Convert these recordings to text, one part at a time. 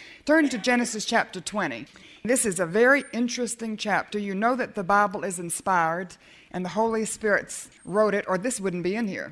Turn to Genesis chapter 20. This is a very interesting chapter. You know that the Bible is inspired and the Holy Spirit wrote it, or this wouldn't be in here.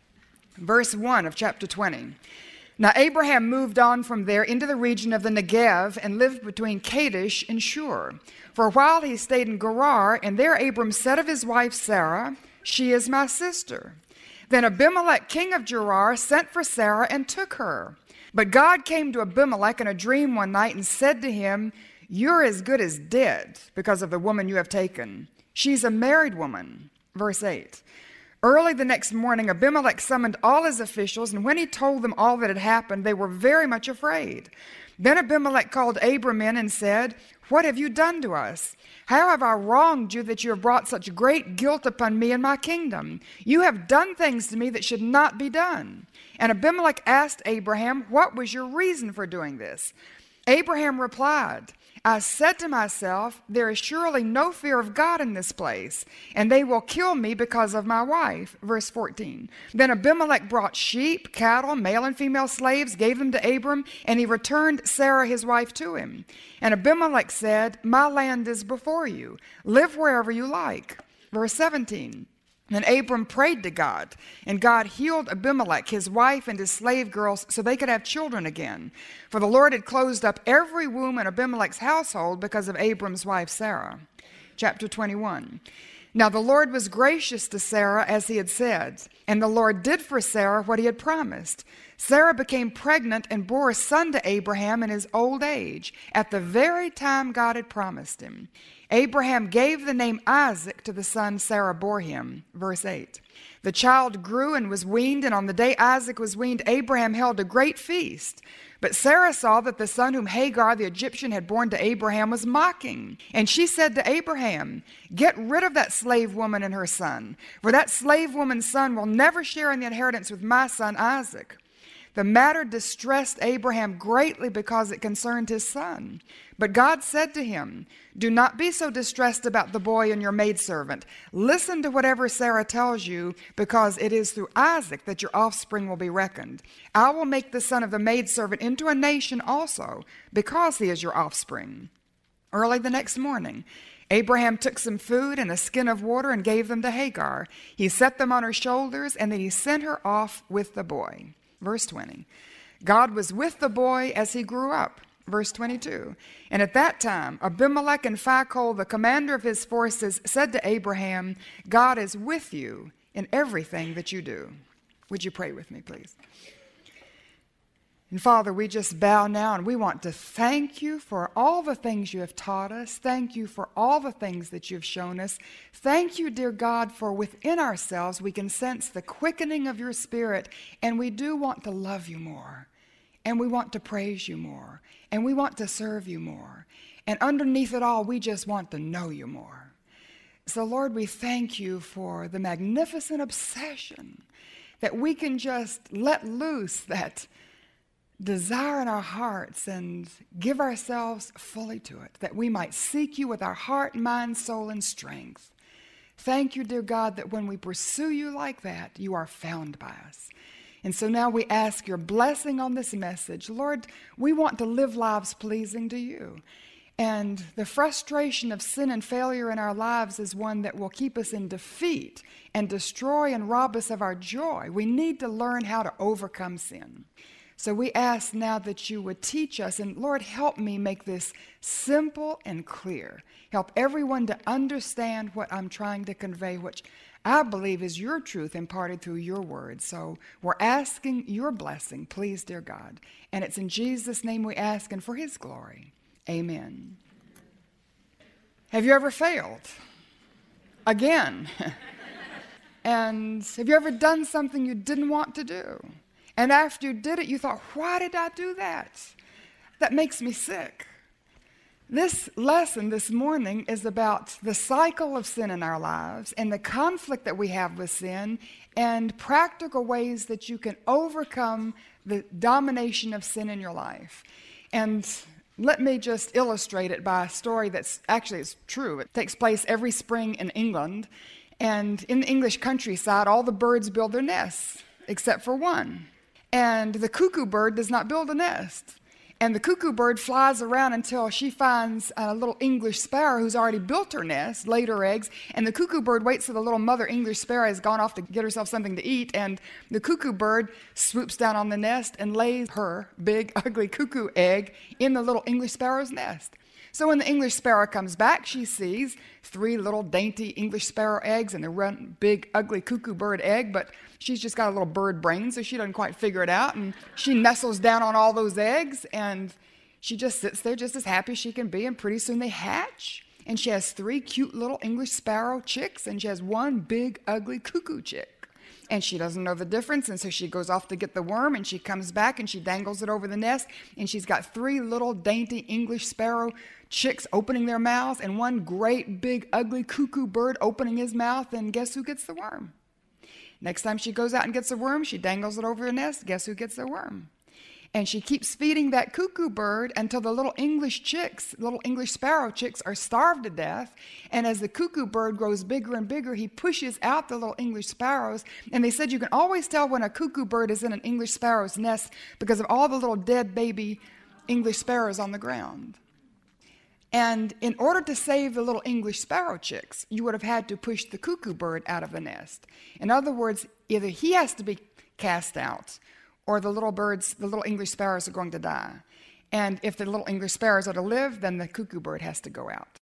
Verse 1 of chapter 20. Now Abraham moved on from there into the region of the Negev and lived between Kadesh and Shur. For a while he stayed in Gerar, and there Abram said of his wife Sarah, "She is my sister." Then Abimelech, king of Gerar, sent for Sarah and took her. But God came to Abimelech in a dream one night and said to him, "You're as good as dead because of the woman you have taken. She's a married woman." Verse 8. Early the next morning, Abimelech summoned all his officials, and when he told them all that had happened, they were very much afraid. Then Abimelech called Abram in and said, "What have you done to us? How have I wronged you that you have brought such great guilt upon me and my kingdom? You have done things to me that should not be done." And Abimelech asked Abraham, "What was your reason for doing this?" Abraham replied, "I said to myself, there is surely no fear of God in this place, and they will kill me because of my wife." Verse 14. Then Abimelech brought sheep, cattle, male and female slaves, gave them to Abram, and he returned Sarah his wife to him. And Abimelech said, "My land is before you. Live wherever you like." Verse 17. Then Abram prayed to God, and God healed Abimelech, his wife, and his slave girls so they could have children again. For the Lord had closed up every womb in Abimelech's household because of Abram's wife Sarah. Chapter 21. Now the Lord was gracious to Sarah as he had said, and the Lord did for Sarah what he had promised. Sarah became pregnant and bore a son to Abraham in his old age, at the very time God had promised him. Abraham gave the name Isaac to the son Sarah bore him. Verse 8. The child grew and was weaned, and on the day Isaac was weaned, Abraham held a great feast. But Sarah saw that the son whom Hagar the Egyptian had borne to Abraham was mocking. And she said to Abraham, "Get rid of that slave woman and her son, for that slave woman's son will never share in the inheritance with my son Isaac." The matter distressed Abraham greatly because it concerned his son. But God said to him, "Do not be so distressed about the boy and your maidservant. Listen to whatever Sarah tells you, because it is through Isaac that your offspring will be reckoned. I will make the son of the maidservant into a nation also, because he is your offspring." Early the next morning, Abraham took some food and a skin of water and gave them to Hagar. He set them on her shoulders, and then he sent her off with the boy. Verse 20. God was with the boy as he grew up. Verse 22. And at that time, Abimelech and Phicol, the commander of his forces, said to Abraham, "God is with you in everything that you do." Would you pray with me, please? And Father, we just bow now, and we want to thank you for all the things you have taught us. Thank you for all the things that you've shown us. Thank you, dear God, for within ourselves we can sense the quickening of your Spirit, and we do want to love you more, and we want to praise you more, and we want to serve you more. And underneath it all, we just want to know you more. So, Lord, we thank you for the magnificent obsession that we can just let loose that desire in our hearts and give ourselves fully to it, that we might seek you with our heart, mind, soul, and strength. Thank you, dear God, that when we pursue you like that, you are found by us. And so now we ask your blessing on this message. Lord, we want to live lives pleasing to you. And the frustration of sin and failure in our lives is one that will keep us in defeat and destroy and rob us of our joy. We need to learn how to overcome sin. So we ask now that you would teach us, and Lord, help me make this simple and clear. Help everyone to understand what I'm trying to convey, which I believe is your truth imparted through your word. So we're asking your blessing, please, dear God. And it's in Jesus' name we ask, and for his glory. Amen. Have you ever failed? Again. And have you ever done something you didn't want to do? And after you did it, you thought, why did I do that? That makes me sick. This lesson this morning is about the cycle of sin in our lives and the conflict that we have with sin and practical ways that you can overcome the domination of sin in your life. And let me just illustrate it by a story that's actually it's true. It takes place every spring in England. And in the English countryside, all the birds build their nests except for one. And the cuckoo bird does not build a nest. And the cuckoo bird flies around until she finds a little English sparrow who's already built her nest, laid her eggs, and the cuckoo bird waits till the little mother English sparrow has gone off to get herself something to eat, and the cuckoo bird swoops down on the nest and lays her big, ugly cuckoo egg in the little English sparrow's nest. So when the English sparrow comes back, she sees 3 little dainty English sparrow eggs and the big, ugly cuckoo bird egg, but she's just got a little bird brain, so she doesn't quite figure it out, and she nestles down on all those eggs, and she just sits there just as happy as she can be, and pretty soon they hatch, and she has 3 cute little English sparrow chicks, and she has 1 big, ugly cuckoo chick. And she doesn't know the difference, and so she goes off to get the worm, and she comes back, and she dangles it over the nest, and she's got 3 little dainty English sparrow chicks opening their mouths, and 1 great big ugly cuckoo bird opening his mouth, and guess who gets the worm? Next time she goes out and gets a worm, she dangles it over the nest, guess who gets the worm? And she keeps feeding that cuckoo bird until the little English chicks, little English sparrow chicks, are starved to death. And as the cuckoo bird grows bigger and bigger, he pushes out the little English sparrows. And they said you can always tell when a cuckoo bird is in an English sparrow's nest because of all the little dead baby English sparrows on the ground. And in order to save the little English sparrow chicks, you would have had to push the cuckoo bird out of the nest. In other words, either he has to be cast out, or the little English sparrows are going to die. And if the little English sparrows are to live, then the cuckoo bird has to go out.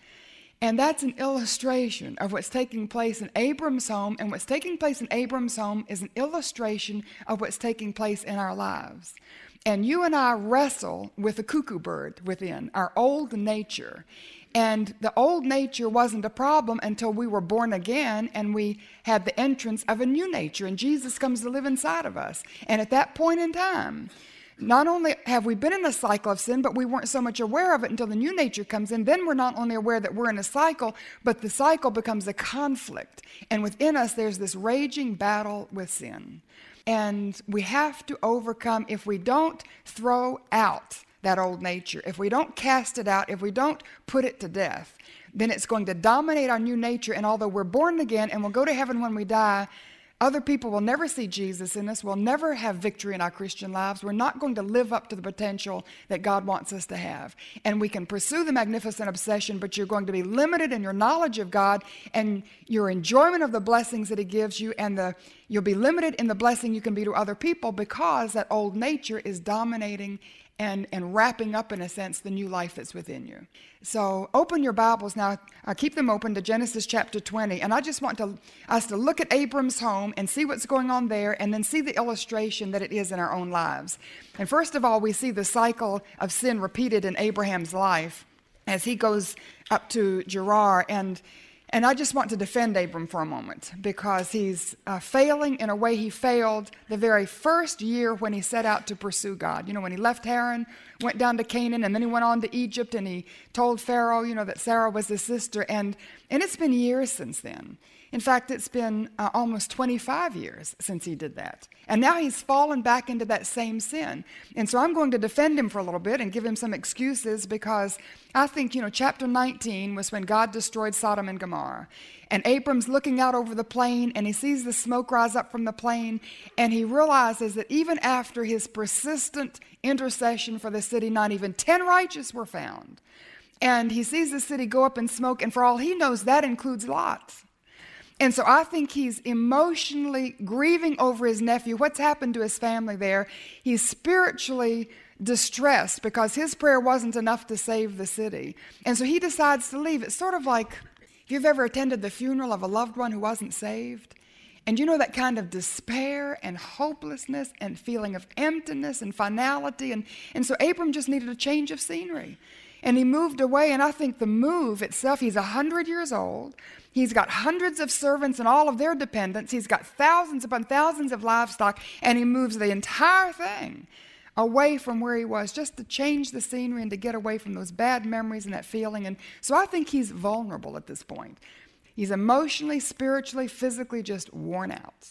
And that's an illustration of what's taking place in Abram's home, and what's taking place in Abram's home is an illustration of what's taking place in our lives. And you and I wrestle with the cuckoo bird within, our old nature. And the old nature wasn't a problem until we were born again and we had the entrance of a new nature, and Jesus comes to live inside of us. And at that point in time, not only have we been in a cycle of sin, but we weren't so much aware of it until the new nature comes in. Then we're not only aware that we're in a cycle, but the cycle becomes a conflict. And within us, there's this raging battle with sin. And we have to overcome. If we don't throw out that old nature, if we don't cast it out, if we don't put it to death, then it's going to dominate our new nature. And although we're born again and we'll go to heaven when we die, other people will never see Jesus in us. We'll never have victory in our Christian lives. We're not going to live up to the potential that God wants us to have. And we can pursue the magnificent obsession, but you're going to be limited in your knowledge of God and your enjoyment of the blessings that He gives you, and you'll be limited in the blessing you can be to other people because that old nature is dominating and wrapping up, in a sense, the new life that's within you. So open your Bibles now. Keep them open to Genesis chapter 20. And I just want us to look at Abram's home and see what's going on there, and then see the illustration that it is in our own lives. And first of all, we see the cycle of sin repeated in Abraham's life as he goes up to Gerar. And I just want to defend Abram for a moment, because he's failing in a way he failed the very first year when he set out to pursue God. You know, when he left Haran, went down to Canaan, and then he went on to Egypt, and he told Pharaoh, that Sarah was his sister. And it's been years since then. In fact, it's been almost 25 years since he did that. And now he's fallen back into that same sin. And so I'm going to defend him for a little bit and give him some excuses, because I think, chapter 19 was when God destroyed Sodom and Gomorrah. And Abram's looking out over the plain, and he sees the smoke rise up from the plain, and he realizes that even after his persistent intercession for the city, not even 10 righteous were found. And he sees the city go up in smoke, and for all he knows, that includes Lot. And so I think he's emotionally grieving over his nephew, what's happened to his family there. He's spiritually distressed because his prayer wasn't enough to save the city. And so he decides to leave. It's sort of like if you've ever attended the funeral of a loved one who wasn't saved, and you know that kind of despair and hopelessness and feeling of emptiness and finality. And so Abram just needed a change of scenery. And he moved away, and I think the move itself, he's 100 years old. He's got hundreds of servants and all of their dependents. He's got thousands upon thousands of livestock, and he moves the entire thing away from where he was just to change the scenery and to get away from those bad memories and that feeling. And so I think he's vulnerable at this point. He's emotionally, spiritually, physically just worn out.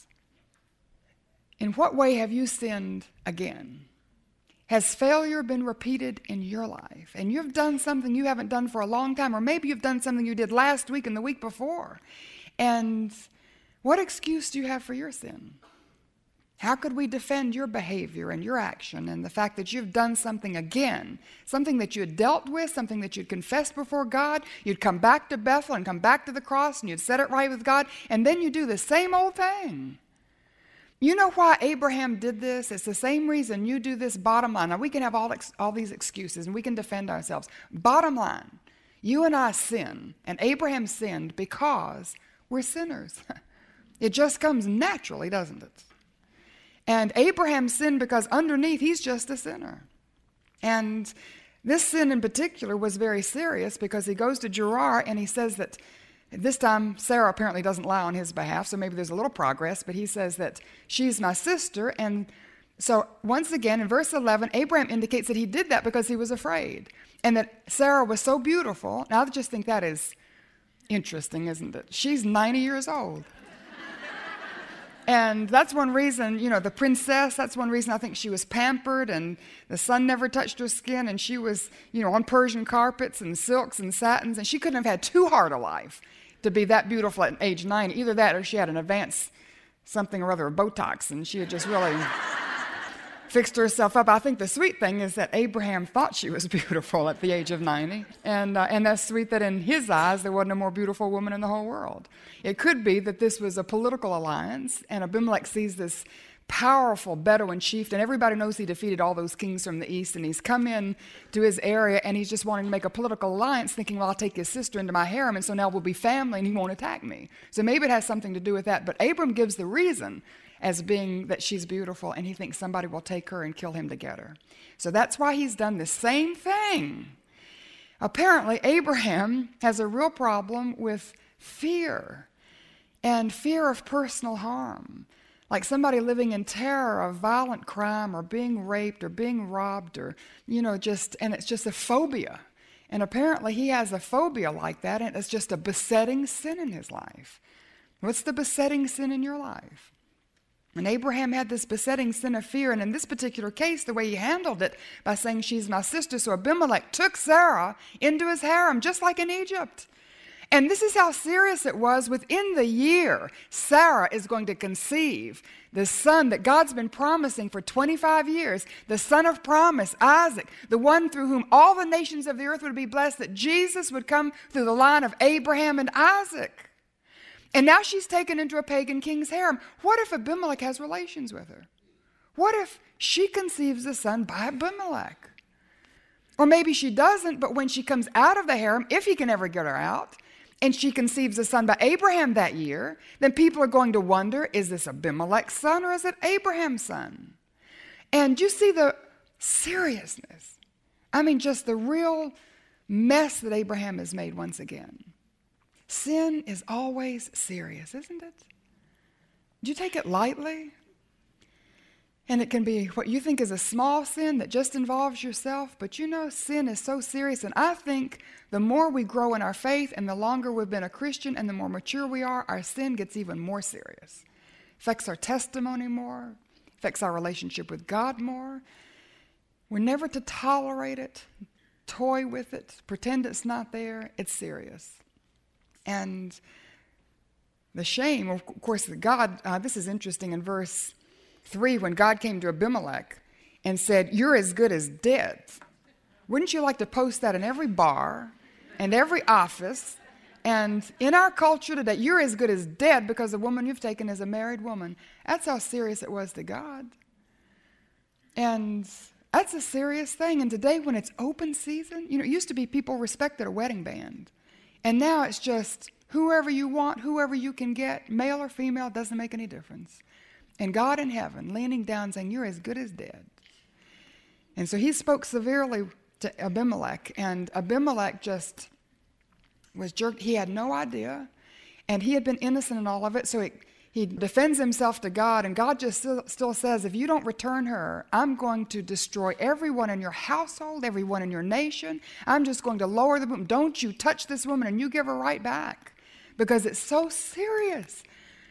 In what way have you sinned again? Has failure been repeated in your life? And you've done something you haven't done for a long time, or maybe you've done something you did last week and the week before. And what excuse do you have for your sin? How could we defend your behavior and your action and the fact that you've done something again, something that you had dealt with, something that you'd confessed before God? You'd come back to Bethel and come back to the cross and you'd set it right with God, and then you do the same old thing. You know why Abraham did this? It's the same reason you do this. Bottom line. Now, we can have all these excuses and we can defend ourselves. Bottom line, you and I sin, and Abraham sinned because we're sinners. It just comes naturally, doesn't it? And Abraham sinned because underneath he's just a sinner. And this sin in particular was very serious because he goes to Gerar and he says that this time Sarah apparently doesn't lie on his behalf, so maybe there's a little progress, but he says that she's my sister. And so once again in verse 11, Abraham indicates that he did that because he was afraid and that Sarah was so beautiful. Now I just think that is interesting, isn't it? She's 90 years old. And that's one reason, the princess, that's one reason I think she was pampered and the sun never touched her skin and she was, on Persian carpets and silks and satins, and she couldn't have had too hard a life to be that beautiful at age 90. Either that or she had an advanced something or other of Botox and she had just really fixed herself up. I think the sweet thing is that Abraham thought she was beautiful at the age of 90. And that's sweet that in his eyes there wasn't a more beautiful woman in the whole world. It could be that this was a political alliance, and Abimelech sees this powerful Bedouin chieftain. Everybody knows he defeated all those kings from the east, and he's come in to his area, and he's just wanting to make a political alliance, thinking, well, I'll take his sister into my harem, and so now we'll be family, and he won't attack me. So maybe it has something to do with that. But Abram gives the reason as being that she's beautiful, and he thinks somebody will take her and kill him to get her. So that's why he's done the same thing. Apparently, Abraham has a real problem with fear, and fear of personal harm. Like somebody living in terror of violent crime or being raped or being robbed or, and it's just a phobia. And apparently he has a phobia like that, and it's just a besetting sin in his life. What's the besetting sin in your life? And Abraham had this besetting sin of fear, and in this particular case, the way he handled it by saying, she's my sister, so Abimelech took Sarah into his harem, just like in Egypt. And this is how serious it was. Within the year, Sarah is going to conceive the son that God's been promising for 25 years, the son of promise, Isaac, the one through whom all the nations of the earth would be blessed, that Jesus would come through the line of Abraham and Isaac. And now she's taken into a pagan king's harem. What if Abimelech has relations with her? What if she conceives a son by Abimelech? Or maybe she doesn't, but when she comes out of the harem, if he can ever get her out, and she conceives a son by Abraham that year, then people are going to wonder, is this Abimelech's son or is it Abraham's son? And you see the seriousness. I mean, just the real mess that Abraham has made once again. Sin is always serious, isn't it? Do you take it lightly? And it can be what you think is a small sin that just involves yourself, but sin is so serious. And I think the more we grow in our faith and the longer we've been a Christian and the more mature we are, our sin gets even more serious. Affects our testimony more, affects our relationship with God more. We're never to tolerate it, toy with it, pretend it's not there. It's serious. And the shame, of course, that God, this is interesting in verse 3, when God came to Abimelech and said, you're as good as dead. Wouldn't you like to post that in every bar and every office? And in our culture today, you're as good as dead because the woman you've taken is a married woman. That's how serious it was to God. And that's a serious thing. And today when it's open season, it used to be people respected a wedding band. And now it's just whoever you want, whoever you can get, male or female, doesn't make any difference. And God in heaven leaning down saying, you're as good as dead. And so he spoke severely to Abimelech, and Abimelech just was jerked. He had no idea, and he had been innocent in all of it, so he defends himself to God, and God just still says, if you don't return her, I'm going to destroy everyone in your household, everyone in your nation. I'm just going to lower the boom. Don't you touch this woman, and you give her right back, because it's so serious.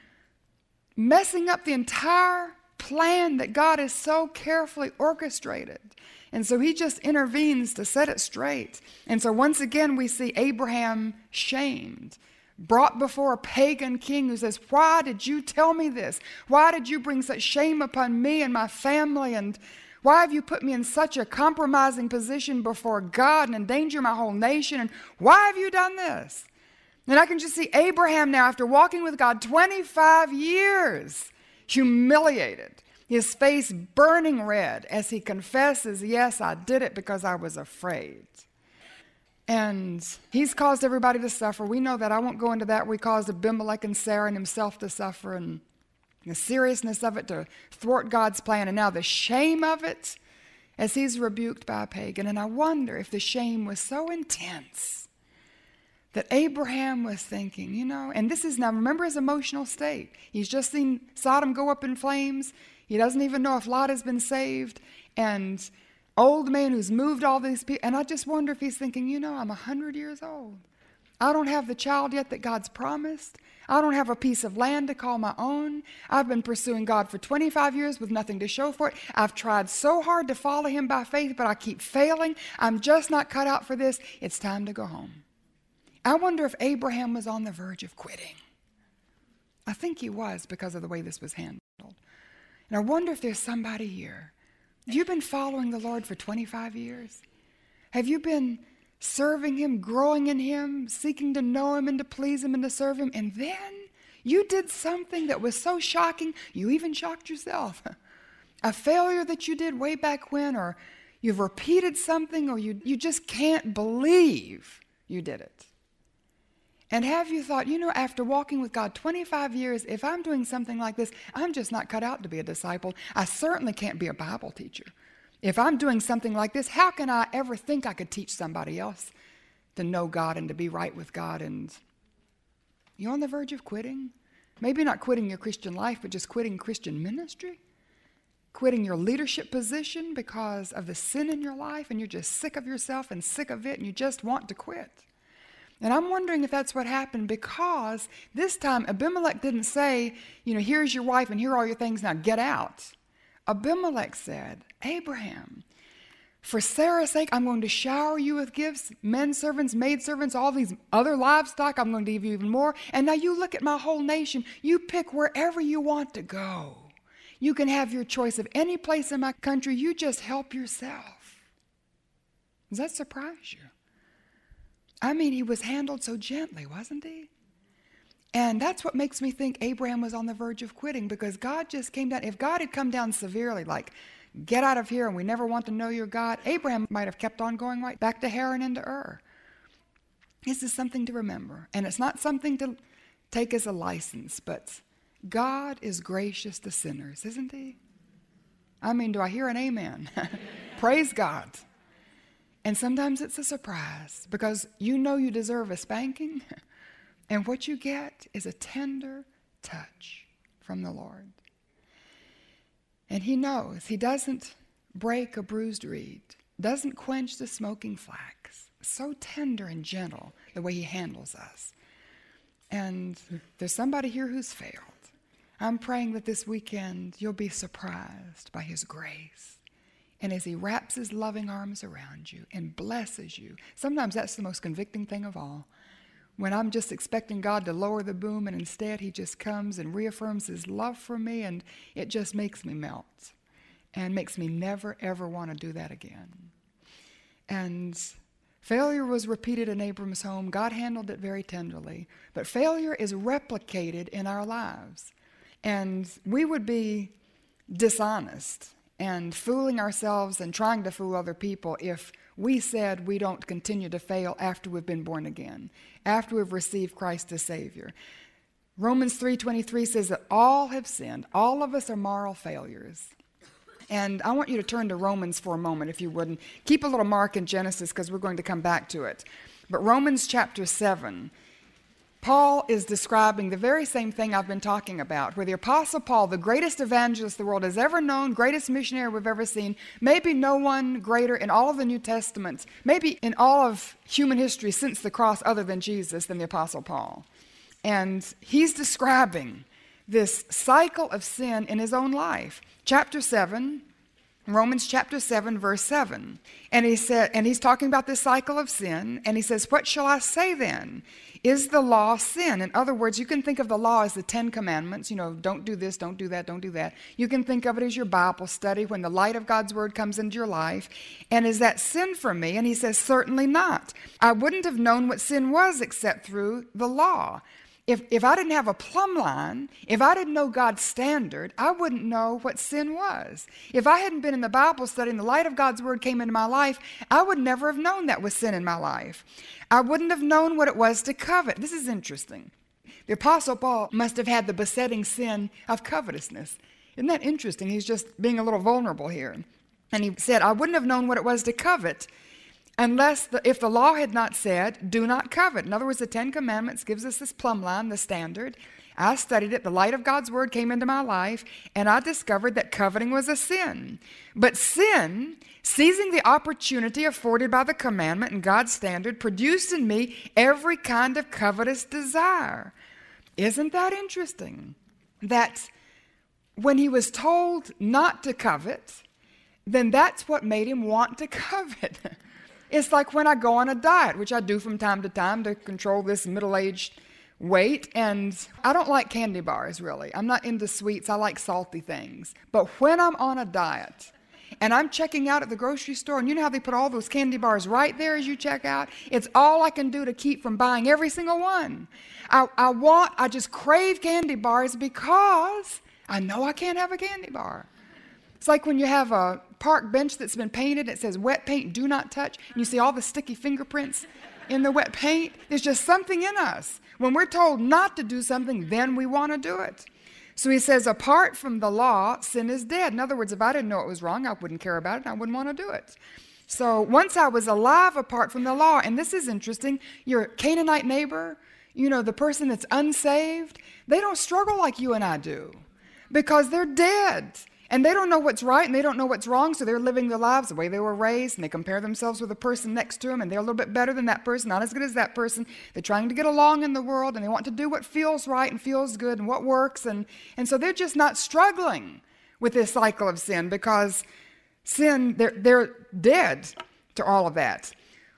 Messing up the entire plan that God has so carefully orchestrated. And so he just intervenes to set it straight. And so once again we see Abraham shamed brought before a pagan king who says, why did you tell me this? Why did you bring such shame upon me and my family? And why have you put me in such a compromising position before God and endanger my whole nation? And why have you done this? And I can just see Abraham now, after walking with God 25 years, humiliated, his face burning red as he confesses, yes, I did it because I was afraid. And he's caused everybody to suffer. We know that. I won't go into that. We caused Abimelech and Sarah and himself to suffer, and the seriousness of it to thwart God's plan, and now the shame of it as he's rebuked by a pagan. And I wonder if the shame was so intense that Abraham was thinking, and this is now, remember his emotional state. He's just seen Sodom go up in flames. He doesn't even know if Lot has been saved. And old man who's moved all these people. And I just wonder if he's thinking, I'm 100 years old. I don't have the child yet that God's promised. I don't have a piece of land to call my own. I've been pursuing God for 25 years with nothing to show for it. I've tried so hard to follow him by faith, but I keep failing. I'm just not cut out for this. It's time to go home. I wonder if Abraham was on the verge of quitting. I think he was because of the way this was handled. And I wonder if there's somebody here. Have you been following the Lord for 25 years? Have you been serving him, growing in him, seeking to know him and to please him and to serve him? And then you did something that was so shocking, you even shocked yourself. A failure that you did way back when, or you've repeated something, or you just can't believe you did it. And have you thought, after walking with God 25 years, if I'm doing something like this, I'm just not cut out to be a disciple. I certainly can't be a Bible teacher. If I'm doing something like this, how can I ever think I could teach somebody else to know God and to be right with God? And you're on the verge of quitting. Maybe not quitting your Christian life, but just quitting Christian ministry. Quitting your leadership position because of the sin in your life, and you're just sick of yourself and sick of it, and you just want to quit. And I'm wondering if that's what happened, because this time Abimelech didn't say, here's your wife and here are all your things, now get out. Abimelech said, Abraham, for Sarah's sake, I'm going to shower you with gifts, men servants, maid servants, all these other livestock. I'm going to give you even more. And now you look at my whole nation. You pick wherever you want to go. You can have your choice of any place in my country. You just help yourself. Does that surprise you? I mean, he was handled so gently, wasn't he? And that's what makes me think Abraham was on the verge of quitting, because God just came down. If God had come down severely, like, get out of here and we never want to know your God, Abraham might have kept on going right back to Haran and to Ur. This is something to remember. And it's not something to take as a license, but God is gracious to sinners, isn't he? I mean, do I hear an amen? Praise God. And sometimes it's a surprise, because you deserve a spanking, and what you get is a tender touch from the Lord. And he knows. He doesn't break a bruised reed, doesn't quench the smoking flax. So tender and gentle the way he handles us. And there's somebody here who's failed. I'm praying that this weekend you'll be surprised by his grace. And as he wraps his loving arms around you and blesses you, sometimes that's the most convicting thing of all. When I'm just expecting God to lower the boom, and instead he just comes and reaffirms his love for me, and it just makes me melt and makes me never, ever want to do that again. And failure was repeated in Abram's home. God handled it very tenderly. But failure is replicated in our lives. And we would be dishonest and fooling ourselves and trying to fool other people if we said we don't continue to fail after we've been born again, after we've received Christ as Savior. Romans 3:23 says that all have sinned. All of us are moral failures. And I want you to turn to Romans for a moment, if you wouldn't. Keep a little mark in Genesis, because we're going to come back to it. But Romans chapter 7, Paul is describing the very same thing I've been talking about, where the Apostle Paul, the greatest evangelist the world has ever known, greatest missionary we've ever seen, maybe no one greater in all of the New Testament, maybe in all of human history since the cross other than Jesus, than the Apostle Paul. And he's describing this cycle of sin in his own life. Chapter 7, Romans chapter 7, verse 7. And he's talking about this cycle of sin, and he says, what shall I say then? Is the law sin? In other words, you can think of the law as the 10 commandments. Don't do this, don't do that, don't do that. You can think of it as your Bible study when the light of God's word comes into your life. And is that sin for me? And he says, certainly not. I wouldn't have known what sin was except through the law. If I didn't have a plumb line, if I didn't know God's standard, I wouldn't know what sin was. If I hadn't been in the Bible study and the light of God's word came into my life, I would never have known that was sin in my life. I wouldn't have known what it was to covet. This is interesting. The Apostle Paul must have had the besetting sin of covetousness. Isn't that interesting? He's just being a little vulnerable here. And he said, I wouldn't have known what it was to covet if the law had not said, do not covet. In other words, the 10 Commandments gives us this plumb line, the standard. I studied it. The light of God's word came into my life, and I discovered that coveting was a sin. But sin, seizing the opportunity afforded by the commandment and God's standard, produced in me every kind of covetous desire. Isn't that interesting? That when he was told not to covet, then that's what made him want to covet. It's like when I go on a diet, which I do from time to time to control this middle-aged weight, and I don't like candy bars, really. I'm not into sweets. I like salty things. But when I'm on a diet, and I'm checking out at the grocery store, and you know how they put all those candy bars right there as you check out? It's all I can do to keep from buying every single one. I just crave candy bars because I know I can't have a candy bar. It's like when you have a park bench that's been painted, it says wet paint, do not touch, and you see all the sticky fingerprints in the wet paint. There's just something in us. When we're told not to do something, then we want to do it. So he says, apart from the law, sin is dead. In other words, if I didn't know it was wrong, I wouldn't care about it, and I wouldn't want to do it. So once I was alive apart from the law, and this is interesting, your Canaanite neighbor, the person that's unsaved, they don't struggle like you and I do because they're dead. And they don't know what's right and they don't know what's wrong, so they're living their lives the way they were raised, and they compare themselves with the person next to them, and they're a little bit better than that person, not as good as that person. They're trying to get along in the world, and they want to do what feels right and feels good and what works, and so they're just not struggling with this cycle of sin because sin, they're dead to all of that.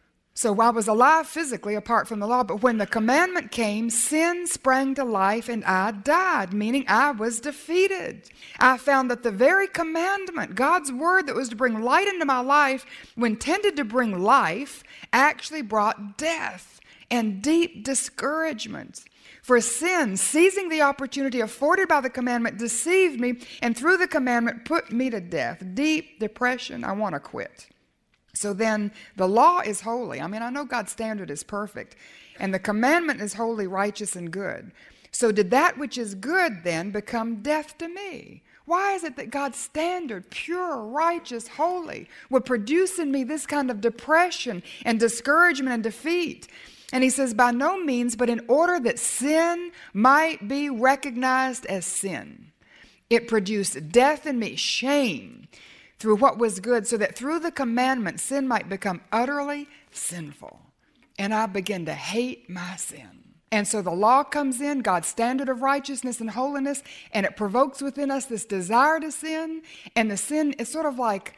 So I was alive physically apart from the law, but when the commandment came, sin sprang to life and I died, meaning I was defeated. I found that the very commandment, God's word that was to bring light into my life, when tended to bring life, actually brought death and deep discouragement. For sin, seizing the opportunity afforded by the commandment, deceived me, and through the commandment put me to death. Deep depression, I want to quit. So then the law is holy. I know God's standard is perfect. And the commandment is holy, righteous, and good. So did that which is good then become death to me? Why is it that God's standard, pure, righteous, holy, would produce in me this kind of depression and discouragement and defeat? And he says, by no means, but in order that sin might be recognized as sin. It produced death in me, shame, through what was good, so that through the commandment, sin might become utterly sinful. And I begin to hate my sin. And so the law comes in, God's standard of righteousness and holiness, and it provokes within us this desire to sin. And the sin is sort of like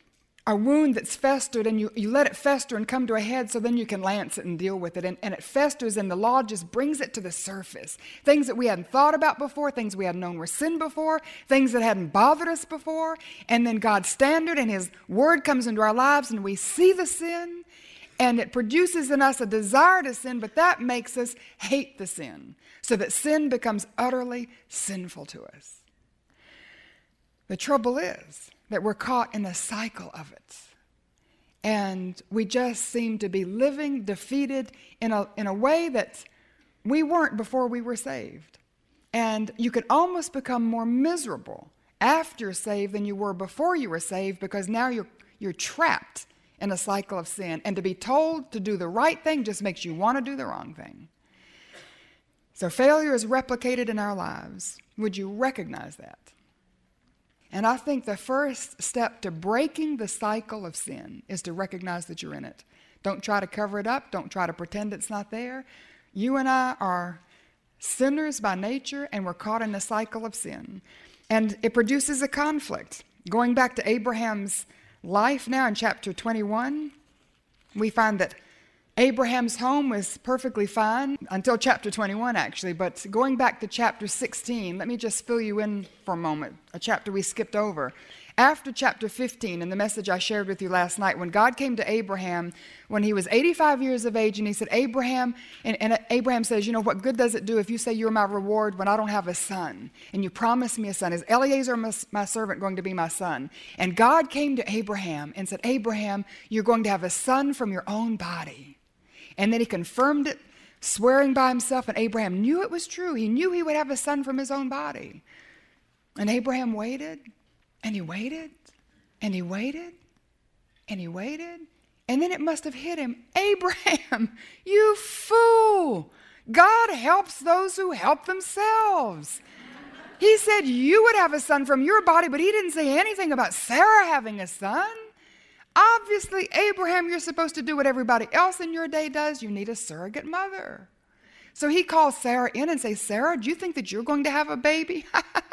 a wound that's festered, and you let it fester and come to a head so then you can lance it and deal with it. And it festers, and the law just brings it to the surface. Things that we hadn't thought about before, things we hadn't known were sin before, things that hadn't bothered us before. And then God's standard and his word comes into our lives, and we see the sin, and it produces in us a desire to sin, but that makes us hate the sin, so that sin becomes utterly sinful to us. The trouble is that we're caught in a cycle of it. And we just seem to be living defeated in a way that we weren't before we were saved. And you could almost become more miserable after you're saved than you were before you were saved, because now you're trapped in a cycle of sin. And to be told to do the right thing just makes you want to do the wrong thing. So failure is replicated in our lives. Would you recognize that? And I think the first step to breaking the cycle of sin is to recognize that you're in it. Don't try to cover it up. Don't try to pretend it's not there. You and I are sinners by nature, and we're caught in a cycle of sin. And it produces a conflict. Going back to Abraham's life now in chapter 21, we find that Abraham's home was perfectly fine until chapter 21, actually. But going back to chapter 16, let me just fill you in for a moment, a chapter we skipped over. After chapter 15, in the message I shared with you last night, when God came to Abraham when he was 85 years of age, and he said, Abraham, and Abraham says, you know, what good does it do if you say you're my reward when I don't have a son? And you promised me a son. Is Eliezer, my servant, going to be my son? And God came to Abraham and said, Abraham, you're going to have a son from your own body. And then he confirmed it, swearing by himself, and Abraham knew it was true. He knew he would have a son from his own body. And Abraham waited. And he waited, and he waited, and he waited. And then it must have hit him. Abraham, you fool. God helps those who help themselves. He said you would have a son from your body, but he didn't say anything about Sarah having a son. Obviously, Abraham, you're supposed to do what everybody else in your day does. You need a surrogate mother. So he calls Sarah in and says, Sarah, do you think that you're going to have a baby?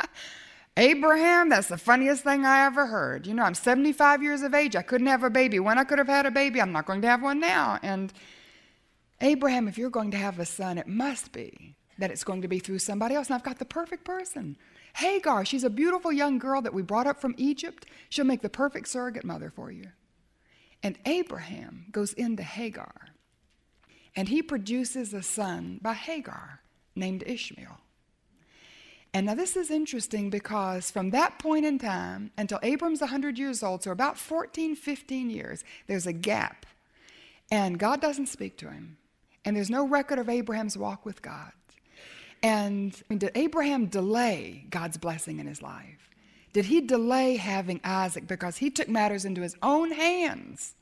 Abraham, that's the funniest thing I ever heard. You know, I'm 75 years of age. I couldn't have a baby. When I could have had a baby, I'm not going to have one now. And Abraham, if you're going to have a son, it must be that it's going to be through somebody else. And I've got the perfect person. Hagar, she's a beautiful young girl that we brought up from Egypt. She'll make the perfect surrogate mother for you. And Abraham goes into Hagar, and he produces a son by Hagar named Ishmael. And now this is interesting because from that point in time until Abram's 100 years old, so about 14, 15 years, there's a gap. And God doesn't speak to him. And there's no record of Abraham's walk with God. And did Abraham delay God's blessing in his life? Did he delay having Isaac because he took matters into his own hands?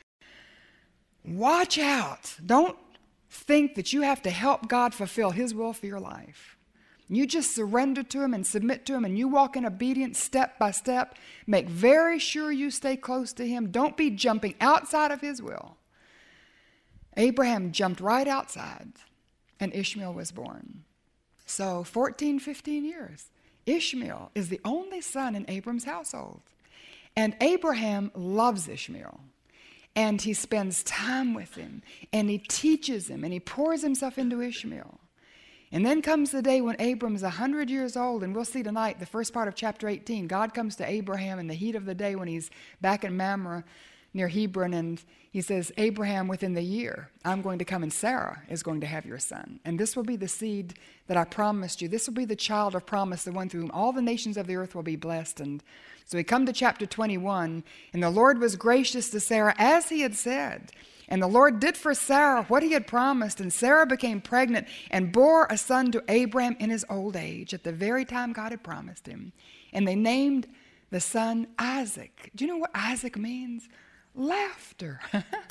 Watch out. Don't think that you have to help God fulfill his will for your life. You just surrender to him and submit to him, and you walk in obedience step by step. Make very sure you stay close to him. Don't be jumping outside of his will. Abraham jumped right outside, and Ishmael was born. So 14, 15 years. Ishmael is the only son in Abram's household. And Abraham loves Ishmael. And he spends time with him, and he teaches him, and he pours himself into Ishmael. And then comes the day when Abram's 100 years old, and we'll see tonight, the first part of chapter 18. God comes to Abraham in the heat of the day when he's back in Mamre near Hebron, and he says, Abraham, within the year, I'm going to come, and Sarah is going to have your son. And this will be the seed that I promised you. This will be the child of promise, the one through whom all the nations of the earth will be blessed. And so we come to chapter 21, and the Lord was gracious to Sarah as he had said. And the Lord did for Sarah what he had promised, and Sarah became pregnant and bore a son to Abraham in his old age at the very time God had promised him. And they named the son Isaac. Do you know what Isaac means? Laughter.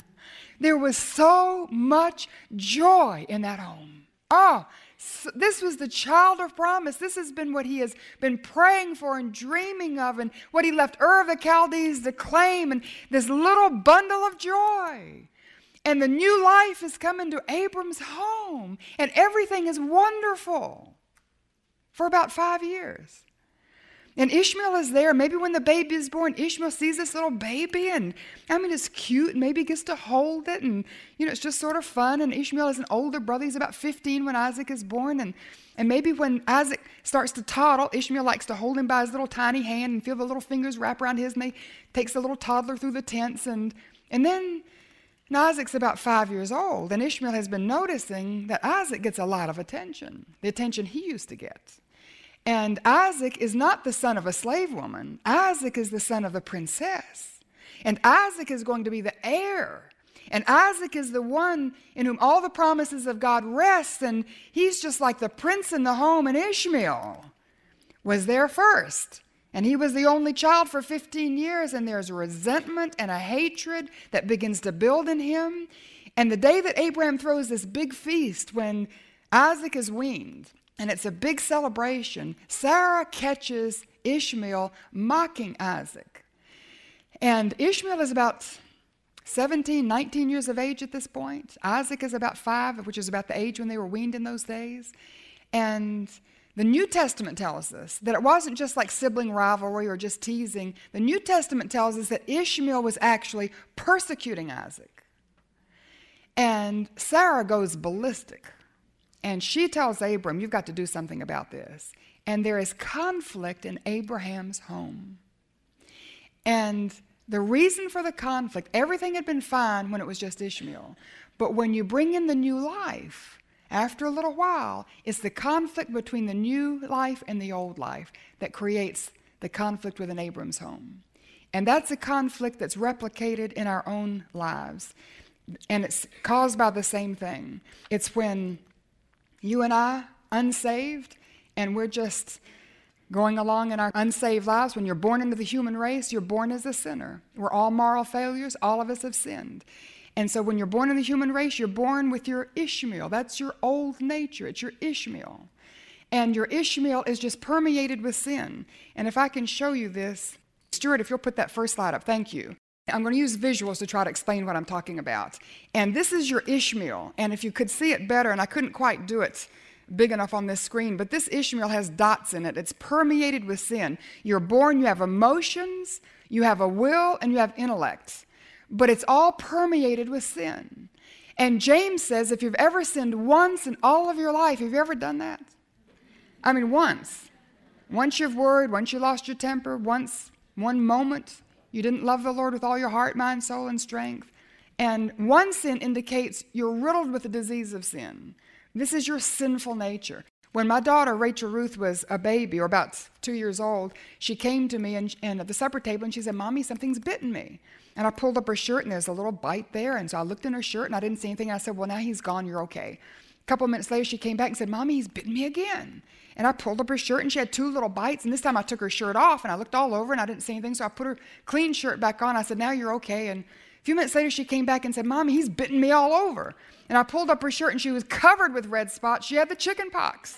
There was so much joy in that home. Oh, so this was the child of promise. This has been what he has been praying for and dreaming of, and what he left Ur of the Chaldees to claim, and this little bundle of joy. And the new life is coming to Abram's home, and everything is wonderful for about 5 years. And Ishmael is there. Maybe when the baby is born, Ishmael sees this little baby, and it's cute, and maybe gets to hold it, and it's just sort of fun. And Ishmael is an older brother. He's about 15 when Isaac is born, and maybe when Isaac starts to toddle, Ishmael likes to hold him by his little tiny hand and feel the little fingers wrap around his, and he takes the little toddler through the tents, and then Isaac's about 5 years old, and Ishmael has been noticing that Isaac gets a lot of attention, the attention he used to get. And Isaac is not the son of a slave woman. Isaac is the son of a princess. And Isaac is going to be the heir. And Isaac is the one in whom all the promises of God rest, and he's just like the prince in the home, and Ishmael was there first. And he was the only child for 15 years, and there's a resentment and a hatred that begins to build in him. And the day that Abraham throws this big feast when Isaac is weaned, and it's a big celebration, Sarah catches Ishmael mocking Isaac. And Ishmael is about 17, 19 years of age at this point. Isaac is about 5, which is about the age when they were weaned in those days. And The New Testament tells us that it wasn't just like sibling rivalry or just teasing. The New Testament tells us that Ishmael was actually persecuting Isaac. And Sarah goes ballistic. And she tells Abram, you've got to do something about this. And there is conflict in Abraham's home. And the reason for the conflict, everything had been fine when it was just Ishmael. But when you bring in the new life, after a little while, it's the conflict between the new life and the old life that creates the conflict within Abram's home. And that's a conflict that's replicated in our own lives. And it's caused by the same thing. It's when you and I, unsaved, and we're just going along in our unsaved lives. When you're born into the human race, you're born as a sinner. We're all moral failures. All of us have sinned. And so when you're born in the human race, you're born with your Ishmael. That's your old nature. It's your Ishmael. And your Ishmael is just permeated with sin. And if I can show you this, Stuart, if you'll put that first slide up, thank you. I'm going to use visuals to try to explain what I'm talking about. And this is your Ishmael. And if you could see it better, and I couldn't quite do it big enough on this screen, but this Ishmael has dots in it. It's permeated with sin. You're born, you have emotions, you have a will, and you have intellect. But it's all permeated with sin. And James says, if you've ever sinned once in all of your life, have you ever done that? I mean, once. Once you've worried, once you lost your temper, once, one moment, you didn't love the Lord with all your heart, mind, soul, and strength. And one sin indicates you're riddled with the disease of sin. This is your sinful nature. When my daughter, Rachel Ruth, was a baby, or about 2 years old, she came to me and at the supper table, and she said, Mommy, something's bitten me. And I pulled up her shirt, and there's a little bite there. And so I looked in her shirt, and I didn't see anything. I said, well, now he's gone. You're okay. A couple of minutes later, she came back and said, Mommy, he's bitten me again. And I pulled up her shirt, and she had 2 little bites. And this time I took her shirt off, and I looked all over, and I didn't see anything. So I put her clean shirt back on. I said, now you're okay. And a few minutes later, she came back and said, Mommy, he's bitten me all over. And I pulled up her shirt, and she was covered with red spots. She had the chicken pox.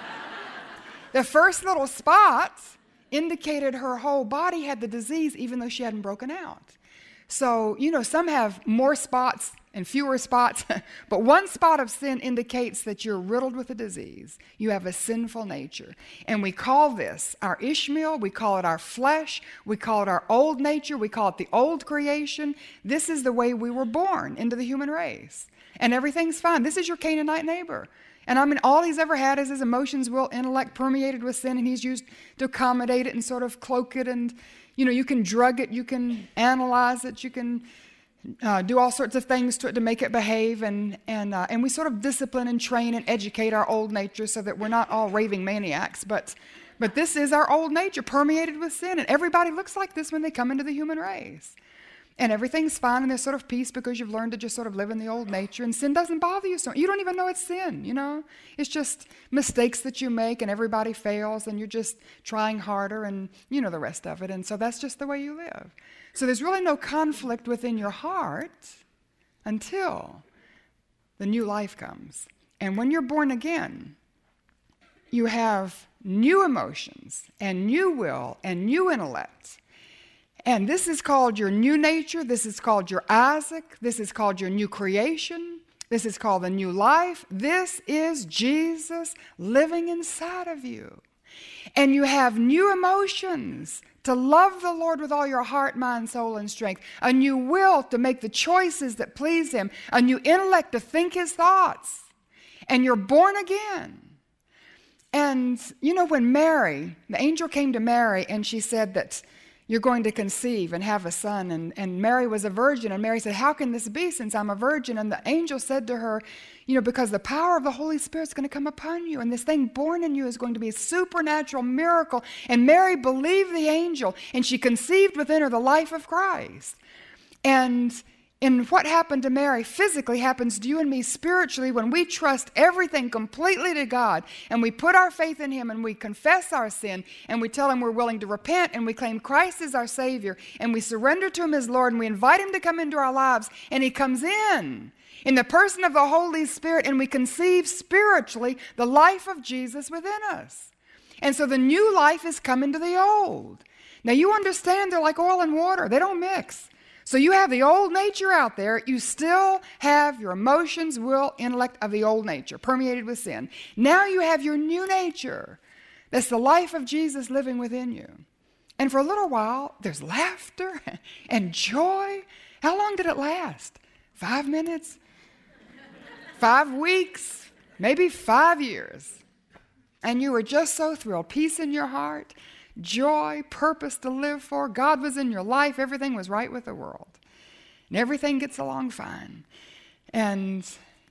The first little spots indicated her whole body had the disease, even though she hadn't broken out. So, some have more spots and fewer spots, but one spot of sin indicates that you're riddled with a disease. You have a sinful nature. And we call this our Ishmael, we call it our flesh, we call it our old nature, we call it the old creation. This is the way we were born into the human race. And everything's fine. This is your Canaanite neighbor. And I mean, all he's ever had is his emotions, will, intellect permeated with sin, and he's used to accommodate it and sort of cloak it. And, you can drug it, you can analyze it, you can do all sorts of things to it to make it behave. And we sort of discipline and train and educate our old nature so that we're not all raving maniacs. But this is our old nature permeated with sin. And everybody looks like this when they come into the human race. And everything's fine, and there's sort of peace because you've learned to just sort of live in the old nature, and sin doesn't bother you so much. You don't even know it's sin, It's just mistakes that you make, and everybody fails, and you're just trying harder, and the rest of it. And so that's just the way you live. So there's really no conflict within your heart until the new life comes. And when you're born again, you have new emotions, and new will, and new intellect. And this is called your new nature. This is called your Isaac. This is called your new creation. This is called the new life. This is Jesus living inside of you. And you have new emotions to love the Lord with all your heart, mind, soul, and strength. A new will to make the choices that please Him. A new intellect to think His thoughts. And you're born again. And when Mary, the angel came to Mary and she said that you're going to conceive and have a son. And Mary was a virgin. And Mary said, how can this be since I'm a virgin? And the angel said to her, because the power of the Holy Spirit is going to come upon you. And this thing born in you is going to be a supernatural miracle. And Mary believed the angel. And she conceived within her the life of Christ. And what happened to Mary physically happens to you and me spiritually when we trust everything completely to God and we put our faith in Him and we confess our sin and we tell Him we're willing to repent and we claim Christ as our Savior and we surrender to Him as Lord and we invite Him to come into our lives and He comes in the person of the Holy Spirit and we conceive spiritually the life of Jesus within us. And so the new life is coming to the old. Now you understand they're like oil and water. They don't mix. So you have the old nature out there. You still have your emotions, will, intellect of the old nature, permeated with sin. Now you have your new nature. That's the life of Jesus living within you. And for a little while, there's laughter and joy. How long did it last? 5 minutes? 5 weeks? Maybe 5 years. And you were just so thrilled. Peace in your heart, joy, purpose to live for. God was in your life. Everything was right with the world. And everything gets along fine. And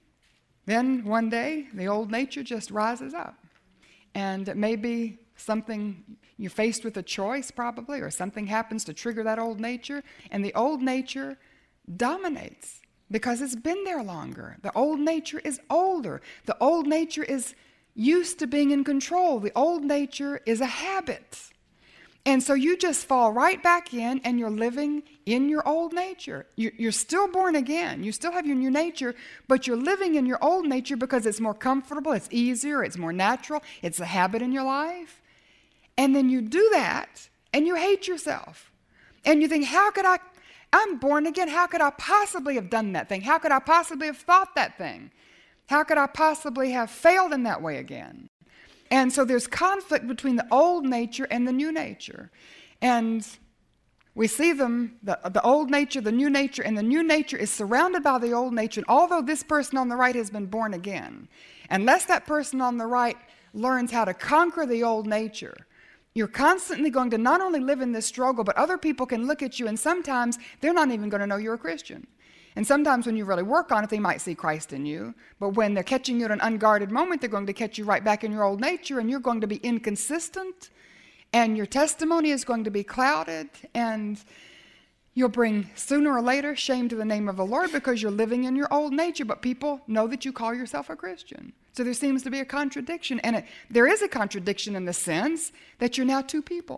then one day, the old nature just rises up. And it may be something you're faced with a choice probably, or something happens to trigger that old nature. And the old nature dominates because it's been there longer. The old nature is older. The old nature is used to being in control. The old nature is a habit. And so you just fall right back in and you're living in your old nature. You're still born again. You still have your new nature, but you're living in your old nature because it's more comfortable, it's easier, it's more natural, it's a habit in your life. And then you do that and you hate yourself. And you think, I'm born again. How could I possibly have done that thing? How could I possibly have thought that thing? How could I possibly have failed in that way again? And so there's conflict between the old nature and the new nature. And we see them, the old nature, the new nature, and the new nature is surrounded by the old nature. And although this person on the right has been born again, unless that person on the right learns how to conquer the old nature, you're constantly going to not only live in this struggle, but other people can look at you and sometimes they're not even going to know you're a Christian. And sometimes when you really work on it, they might see Christ in you. But when they're catching you at an unguarded moment, they're going to catch you right back in your old nature, and you're going to be inconsistent, and your testimony is going to be clouded, and you'll bring sooner or later shame to the name of the Lord because you're living in your old nature. But people know that you call yourself a Christian. So there seems to be a contradiction. And there is a contradiction in the sense that you're now two people.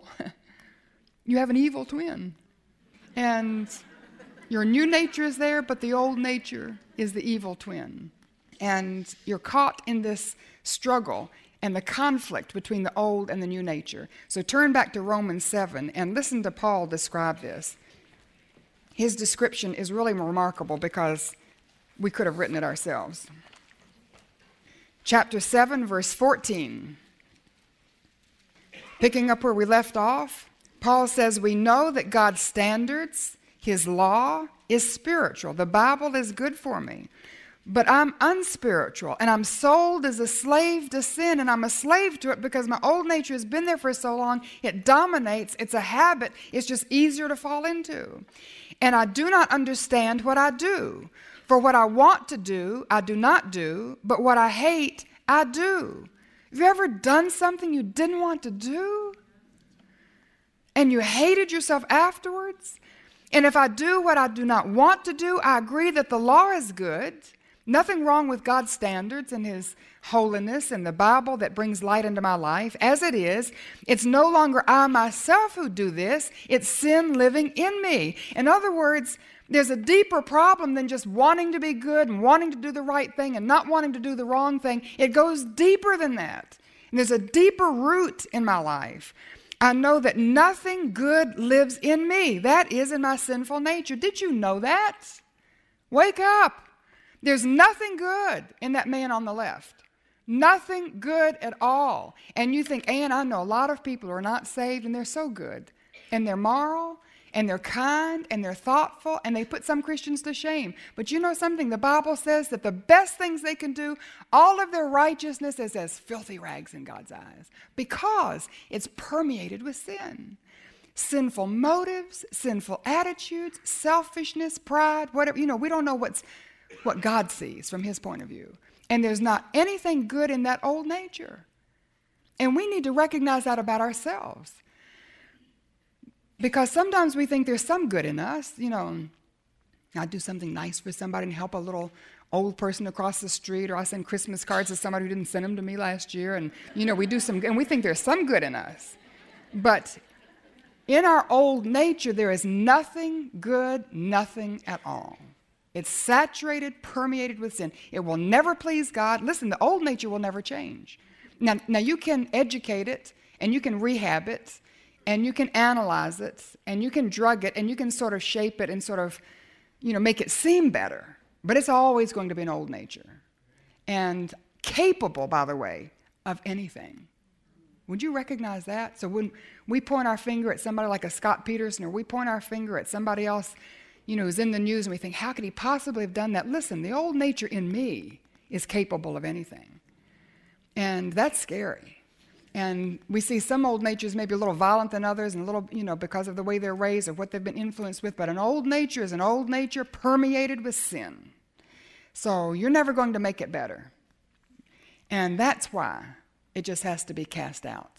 You have an evil twin. And your new nature is there, but the old nature is the evil twin. And you're caught in this struggle and the conflict between the old and the new nature. So turn back to Romans 7 and listen to Paul describe this. His description is really remarkable because we could have written it ourselves. Chapter 7, verse 14. Picking up where we left off, Paul says, we know that God's standards, His law, is spiritual. The Bible is good for me. But I'm unspiritual, and I'm sold as a slave to sin, and I'm a slave to it because my old nature has been there for so long. It dominates. It's a habit. It's just easier to fall into. And I do not understand what I do. For what I want to do, I do not do, but what I hate, I do. Have you ever done something you didn't want to do? And you hated yourself afterwards? And if I do what I do not want to do, I agree that the law is good. Nothing wrong with God's standards and His holiness and the Bible that brings light into my life. As it is, it's no longer I myself who do this. It's sin living in me. In other words, there's a deeper problem than just wanting to be good and wanting to do the right thing and not wanting to do the wrong thing. It goes deeper than that. And there's a deeper root in my life. I know that nothing good lives in me. That is in my sinful nature. Did you know that? Wake up. There's nothing good in that man on the left. Nothing good at all. And you think, Ann, I know a lot of people who are not saved and they're so good. And they're moral and they're kind and they're thoughtful and they put some Christians to shame. But you know something? The Bible says that the best things they can do, all of their righteousness is as filthy rags in God's eyes because it's permeated with sin. Sinful motives, sinful attitudes, selfishness, pride, whatever. You know, we don't know what God sees from His point of view. And there's not anything good in that old nature. And we need to recognize that about ourselves. Because sometimes we think there's some good in us. You know, I do something nice for somebody and help a little old person across the street, or I send Christmas cards to somebody who didn't send them to me last year. And, you know, we do some, and we think there's some good in us. But in our old nature, there is nothing good, nothing at all. It's saturated, permeated with sin. It will never please God. Listen, the old nature will never change. Now you can educate it, and you can rehab it, and you can analyze it, and you can drug it, and you can sort of shape it and sort of, you know, make it seem better. But it's always going to be an old nature. And capable, by the way, of anything. Would you recognize that? So when we point our finger at somebody like a Scott Peterson, or we point our finger at somebody else, who's in the news, and we think, how could he possibly have done that? Listen, the old nature in me is capable of anything. And that's scary. And we see some old natures maybe a little violent than others, and a little, because of the way they're raised or what they've been influenced with. But an old nature is an old nature permeated with sin. So you're never going to make it better. And that's why it just has to be cast out.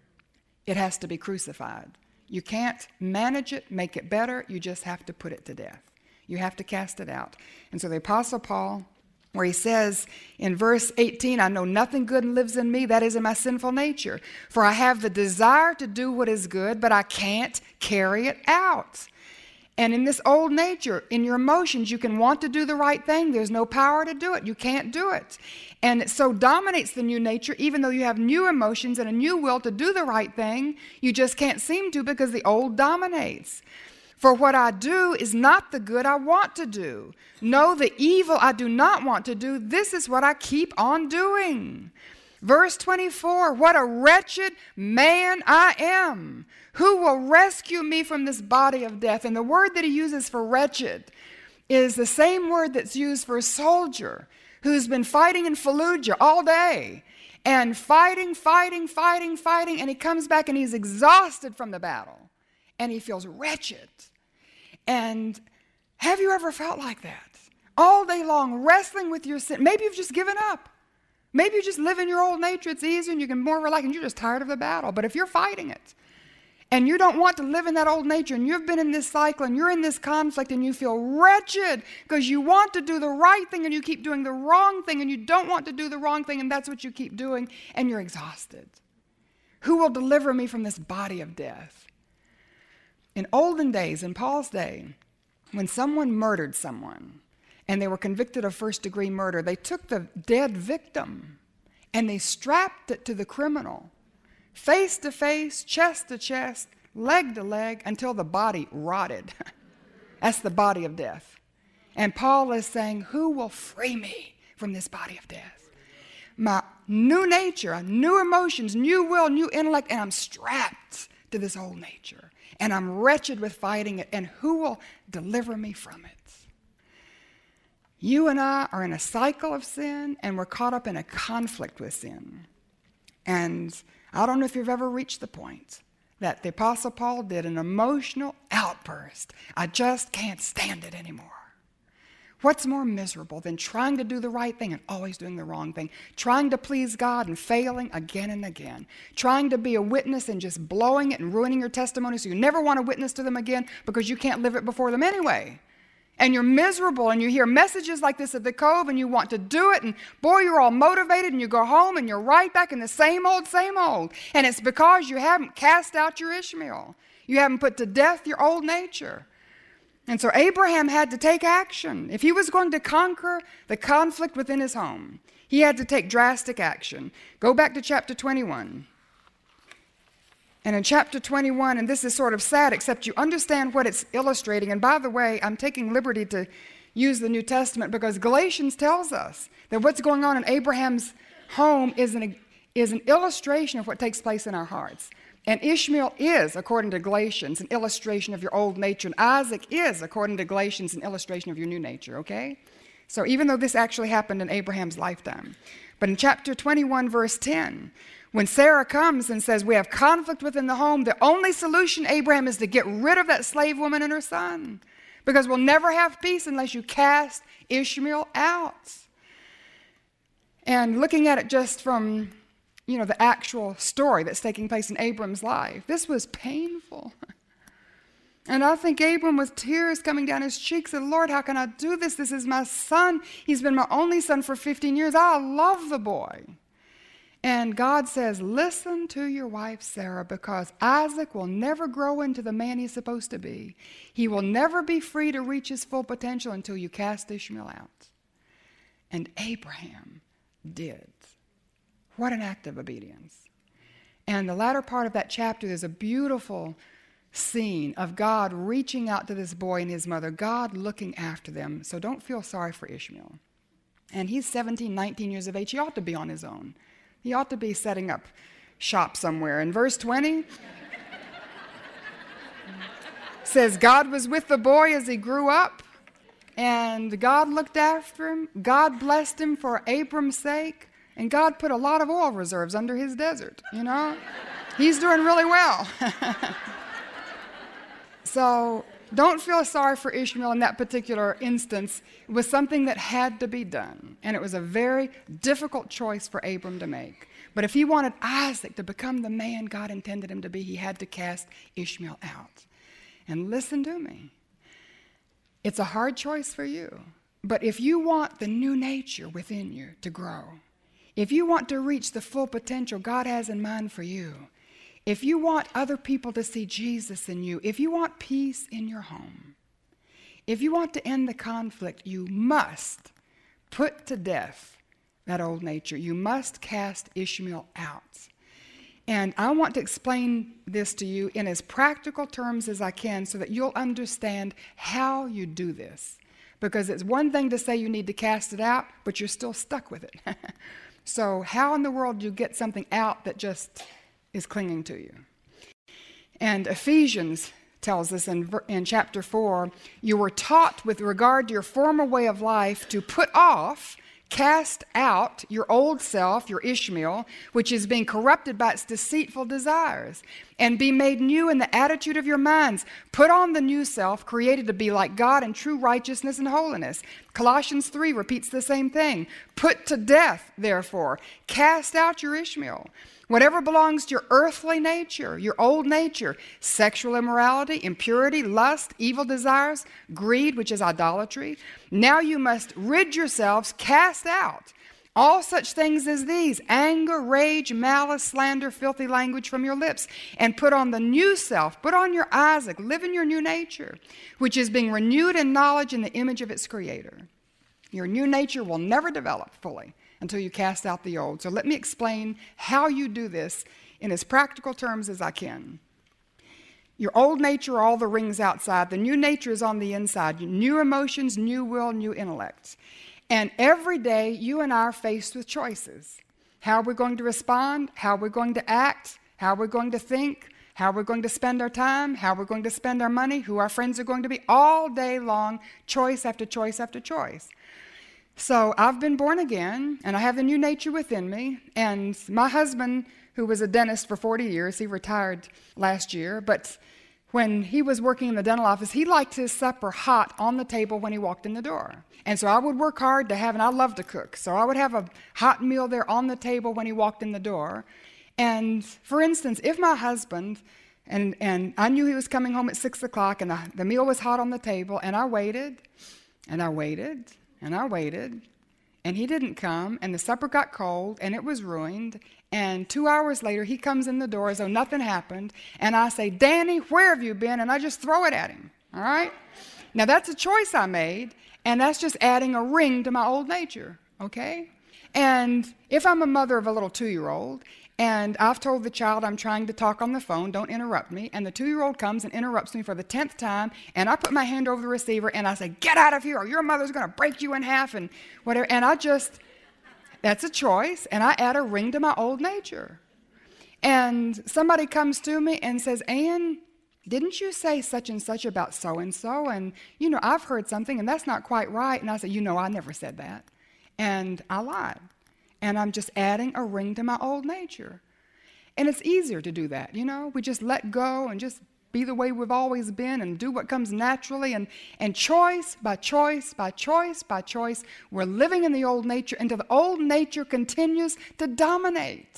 It has to be crucified. You can't manage it, make it better. You just have to put it to death. You have to cast it out. And so the Apostle Paul, where he says in verse 18, I know nothing good lives in me, that is in my sinful nature. For I have the desire to do what is good, but I can't carry it out. And in this old nature, in your emotions, you can want to do the right thing. There's no power to do it. You can't do it. And it so dominates the new nature, even though you have new emotions and a new will to do the right thing, you just can't seem to because the old dominates. For what I do is not the good I want to do. No, the evil I do not want to do, this is what I keep on doing. Verse 24, what a wretched man I am. Who will rescue me from this body of death? And the word that he uses for wretched is the same word that's used for a soldier who's been fighting in Fallujah all day and fighting, and he comes back and he's exhausted from the battle and he feels wretched. And have you ever felt like that? All day long, wrestling with your sin. Maybe you've just given up. Maybe you just live in your old nature. It's easier and you can more relax and you're just tired of the battle. But if you're fighting it and you don't want to live in that old nature and you've been in this cycle and you're in this conflict and you feel wretched because you want to do the right thing and you keep doing the wrong thing and you don't want to do the wrong thing and that's what you keep doing and you're exhausted. Who will deliver me from this body of death? In olden days, in Paul's day, when someone murdered someone and they were convicted of first-degree murder, they took the dead victim and they strapped it to the criminal, face to face, chest to chest, leg to leg, until the body rotted. That's the body of death. And Paul is saying, who will free me from this body of death? My new nature, new emotions, new will, new intellect, and I'm strapped to this old nature. And I'm wretched with fighting it, and who will deliver me from it? You and I are in a cycle of sin, and we're caught up in a conflict with sin. And I don't know if you've ever reached the point that the Apostle Paul did an emotional outburst. I just can't stand it anymore. What's more miserable than trying to do the right thing and always doing the wrong thing? Trying to please God and failing again and again. Trying to be a witness and just blowing it and ruining your testimony so you never want to witness to them again because you can't live it before them anyway. And you're miserable and you hear messages like this at the Cove and you want to do it and boy, you're all motivated and you go home and you're right back in the same old. And it's because you haven't cast out your Ishmael. You haven't put to death your old nature. And so Abraham had to take action. If he was going to conquer the conflict within his home, he had to take drastic action. Go back to chapter 21. And in chapter 21, and this is sort of sad, except you understand what it's illustrating. And by the way, I'm taking liberty to use the New Testament because Galatians tells us that what's going on in Abraham's home is an illustration of what takes place in our hearts. And Ishmael is, according to Galatians, an illustration of your old nature. And Isaac is, according to Galatians, an illustration of your new nature, okay? So even though this actually happened in Abraham's lifetime. But in chapter 21, verse 10, when Sarah comes and says, we have conflict within the home, the only solution, Abraham, is to get rid of that slave woman and her son. Because we'll never have peace unless you cast Ishmael out. And looking at it just from the actual story that's taking place in Abram's life. This was painful. And I think Abram, with tears coming down his cheeks, said, Lord, how can I do this? This is my son. He's been my only son for 15 years. I love the boy. And God says, listen to your wife, Sarah, because Isaac will never grow into the man he's supposed to be. He will never be free to reach his full potential until you cast Ishmael out. And Abraham did. What an act of obedience. And the latter part of that chapter, there's a beautiful scene of God reaching out to this boy and his mother, God looking after them. So don't feel sorry for Ishmael. And he's 17, 19 years of age. He ought to be on his own. He ought to be setting up shop somewhere. In verse 20, says, God was with the boy as he grew up, and God looked after him. God blessed him for Abram's sake, and God put a lot of oil reserves under his desert, you know. He's doing really well. So don't feel sorry for Ishmael in that particular instance. It was something that had to be done, and it was a very difficult choice for Abram to make. But if he wanted Isaac to become the man God intended him to be, he had to cast Ishmael out. And listen to me. It's a hard choice for you. But if you want the new nature within you to grow, if you want to reach the full potential God has in mind for you, if you want other people to see Jesus in you, if you want peace in your home, if you want to end the conflict, you must put to death that old nature. You must cast Ishmael out. And I want to explain this to you in as practical terms as I can so that you'll understand how you do this. Because it's one thing to say you need to cast it out, but you're still stuck with it. So how in the world do you get something out that just is clinging to you? And Ephesians tells us in chapter 4, you were taught with regard to your former way of life to put off, cast out your old self, your Ishmael, which is being corrupted by its deceitful desires, and be made new in the attitude of your minds. Put on the new self, created to be like God in true righteousness and holiness. Colossians 3 repeats the same thing. Put to death, therefore, cast out your Ishmael. Whatever belongs to your earthly nature, your old nature, sexual immorality, impurity, lust, evil desires, greed, which is idolatry, now you must rid yourselves, cast out all such things as these: anger, rage, malice, slander, filthy language from your lips, and put on the new self, put on your Isaac, live in your new nature, which is being renewed in knowledge in the image of its creator. Your new nature will never develop fully until you cast out the old. So let me explain how you do this in as practical terms as I can. Your old nature are all the rings outside. The new nature is on the inside. New emotions, new will, new intellect. And every day you and I are faced with choices. How we're going to respond, how we're going to act, how we're going to think, how we're going to spend our time, how we're going to spend our money, who our friends are going to be, all day long, choice after choice after choice. So I've been born again, and I have the new nature within me. And my husband, who was a dentist for 40 years, he retired last year, but when he was working in the dental office, he liked his supper hot on the table when he walked in the door. And so I would work hard to have, and I love to cook, so I would have a hot meal there on the table when he walked in the door. And for instance, if my husband, and I knew he was coming home at 6 o'clock, and the meal was hot on the table, and I waited, and I waited, and I waited, and he didn't come, and the supper got cold, and it was ruined, and 2 hours later, he comes in the door as though nothing happened, and I say, Danny, where have you been? And I just throw it at him, all right? Now, that's a choice I made, and that's just adding a ring to my old nature, okay? And if I'm a mother of a little 2-year-old, and I've told the child I'm trying to talk on the phone, don't interrupt me, and the 2-year-old comes and interrupts me for the 10th time, and I put my hand over the receiver, and I say, get out of here, or your mother's going to break you in half, and whatever, and that's a choice, and I add a ring to my old nature. And somebody comes to me and says, Ann, didn't you say such and such about so-and-so? And, I've heard something, and that's not quite right. And I say, I never said that. And I lied. And I'm just adding a ring to my old nature. And it's easier to do that, We just let go and just be the way we've always been and do what comes naturally. And choice by choice by choice by choice, we're living in the old nature until the old nature continues to dominate.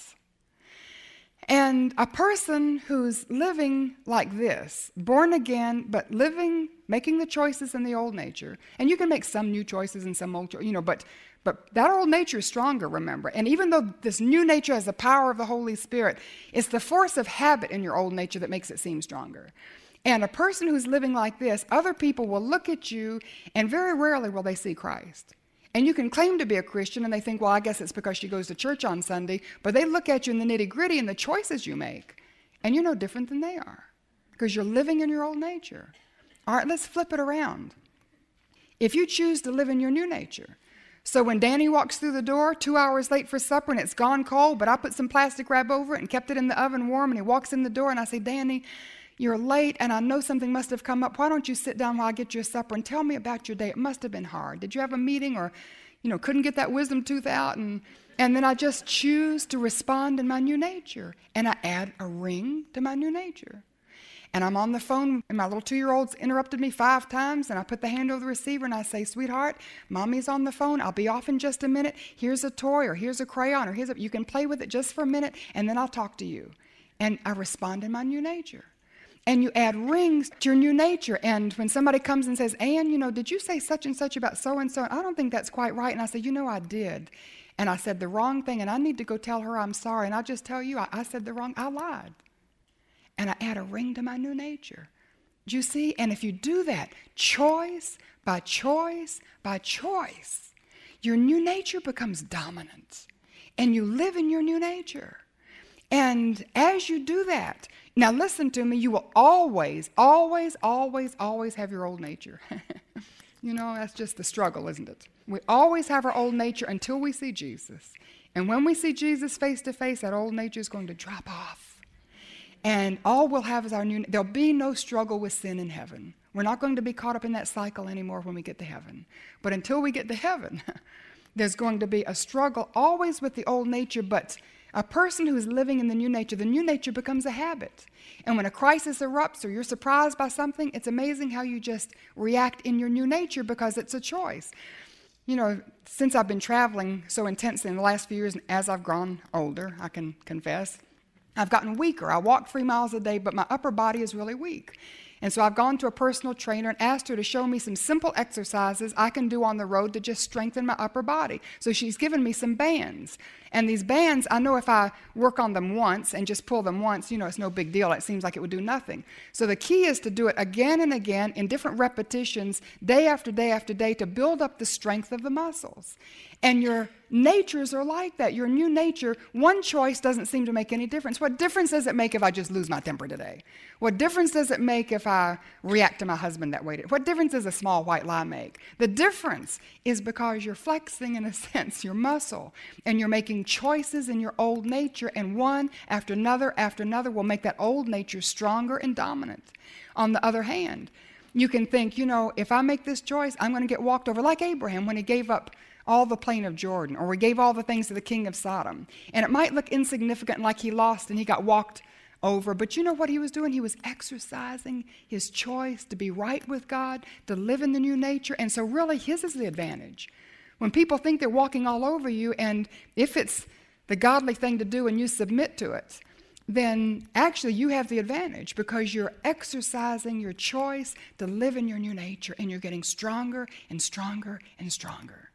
And a person who's living like this, born again, but making the choices in the old nature, and you can make some new choices and some old, but that old nature is stronger, remember. And even though this new nature has the power of the Holy Spirit, it's the force of habit in your old nature that makes it seem stronger. And a person who's living like this, other people will look at you, and very rarely will they see Christ. And you can claim to be a Christian, and they think, well, I guess it's because she goes to church on Sunday, but they look at you in the nitty-gritty and the choices you make, and you're no different than they are, because you're living in your old nature. All right, let's flip it around. If you choose to live in your new nature, So when Danny walks through the door 2 hours late for supper and it's gone cold, but I put some plastic wrap over it and kept it in the oven warm, and he walks in the door and I say, Danny, you're late and I know something must have come up. Why don't you sit down while I get your supper and tell me about your day? It must have been hard. Did you have a meeting or, couldn't get that wisdom tooth out? And then I just choose to respond in my new nature. And I add a ring to my new nature. And I'm on the phone, and my little 2-year-old's interrupted me 5 times, and I put the hand over the receiver, and I say, sweetheart, Mommy's on the phone. I'll be off in just a minute. Here's a toy, or here's a crayon, or you can play with it just for a minute, and then I'll talk to you. And I respond in my new nature. And you add rings to your new nature. And when somebody comes and says, Ann, did you say such and such about so-and-so? And I don't think that's quite right. And I say, I did. And I said the wrong thing, and I need to go tell her I'm sorry. And I'll just tell you, I said I lied. And I add a ring to my new nature. Do you see? And if you do that, choice by choice by choice, your new nature becomes dominant. And you live in your new nature. And as you do that, now listen to me, you will always, always, always, always have your old nature. That's just the struggle, isn't it? We always have our old nature until we see Jesus. And when we see Jesus face to face, that old nature is going to drop off. And all we'll have is our new, there'll be no struggle with sin in heaven. We're not going to be caught up in that cycle anymore when we get to heaven. But until we get to heaven, there's going to be a struggle always with the old nature, but a person who's living in the new nature becomes a habit. And when a crisis erupts or you're surprised by something, it's amazing how you just react in your new nature because it's a choice. Since I've been traveling so intensely in the last few years, and as I've grown older, I can confess, I've gotten weaker. I walk 3 miles a day, but my upper body is really weak. And so I've gone to a personal trainer and asked her to show me some simple exercises I can do on the road to just strengthen my upper body. So she's given me some bands. And these bands, I know if I work on them once and just pull them once, it's no big deal. It seems like it would do nothing. So the key is to do it again and again in different repetitions, day after day after day, to build up the strength of the muscles. And your natures are like that. Your new nature, one choice doesn't seem to make any difference. What difference does it make if I just lose my temper today? What difference does it make if I react to my husband that way? What difference does a small white lie make? The difference is because you're flexing, in a sense, your muscle, and you're making choices in your old nature, and one after another will make that old nature stronger and dominant. On the other hand, you can think, if I make this choice, I'm going to get walked over, like Abraham when he gave up all the plain of Jordan, or we gave all the things to the king of Sodom. And it might look insignificant, like he lost and he got walked over, but you know what he was doing? He was exercising his choice to be right with God, to live in the new nature, and so really his is the advantage. When people think they're walking all over you, and if it's the godly thing to do and you submit to it, then actually you have the advantage because you're exercising your choice to live in your new nature, and you're getting stronger and stronger and stronger.